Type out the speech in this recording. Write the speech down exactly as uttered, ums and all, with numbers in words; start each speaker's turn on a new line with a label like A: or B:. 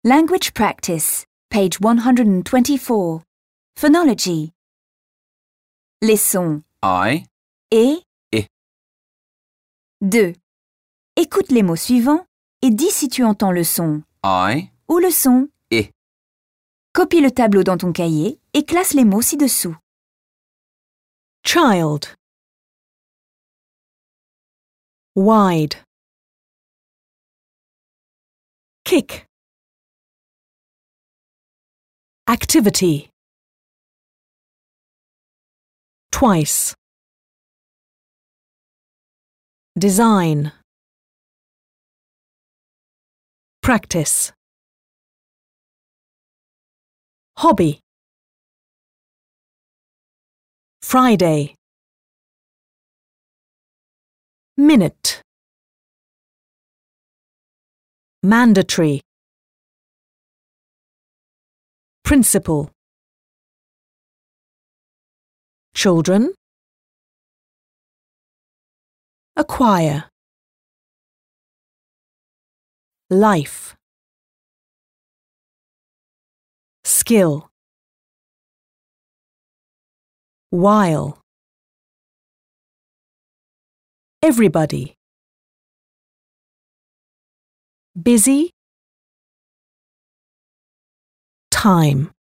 A: Language practice, page one hundred twenty-four. Phonology. Les sons
B: I,
A: et
B: et.
A: deux. Écoute les mots suivants et dis si tu entends le son
B: I,
A: ou le son
B: et.
A: Copie le tableau dans ton cahier et classe les mots ci-dessous.
C: Child, wide, kick, activity, twice, design, practice, hobby, Friday, minute, mandatory, principal, children, acquire, life, skill, while, everybody, busy, time.